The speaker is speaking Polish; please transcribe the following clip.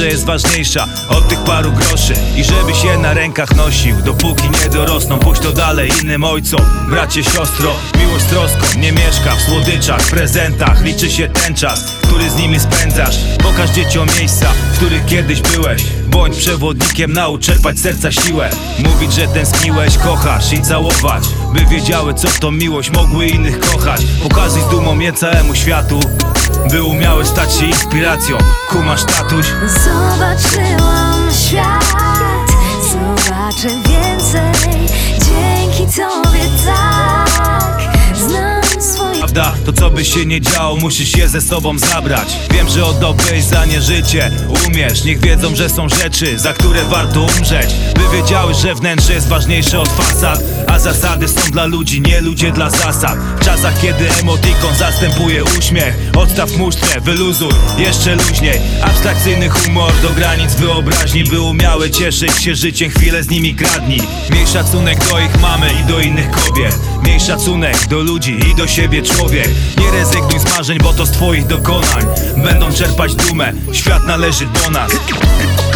że jest ważniejsza od tych paru groszy. I żeby się na rękach nosił, dopóki nie dorosną. Puść to dalej innym ojcom, bracie, siostro. Miłość troską nie mieszka w słodyczach, prezentach. Liczy się ten czas, który z nimi spędzasz. Pokaż dzieciom miejsca, w których kiedyś byłeś. Bądź przewodnikiem, naucz czerpać serca siłę. Mówić, że tęskniłeś, kochasz i całować, by wiedziały, co to miłość, mogły innych kochać. Pokazuj z dumą je całemu światu, by umiały stać się inspiracją. Kumasz, tatuś? Zobaczyłam świat, zobaczę więcej dzięki tobie, tak. Znam swoje... Prawda, to co by się nie działo, musisz je ze sobą zabrać. Wiem, że oddałbyś za nie życie, umiesz. Niech wiedzą, że są rzeczy, za które warto umrzeć, by wiedziały, że wnętrze jest ważniejsze od fasad, a zasady są dla ludzi, nie ludzie dla zasad. W czasach, kiedy emotikon zastępuje uśmiech, odstaw musztrę, wyluzuj jeszcze luźniej. Abstrakcyjny humor do granic wyobraźni, by umiały cieszyć się życiem, chwilę z nimi kradnij. Miej szacunek do ich mamy i do innych kobiet. Miej szacunek do ludzi i do siebie, człowiek. Nie rezygnuj z marzeń, bo to z twoich dokonań będą czerpać dumę. Świat należy do nas.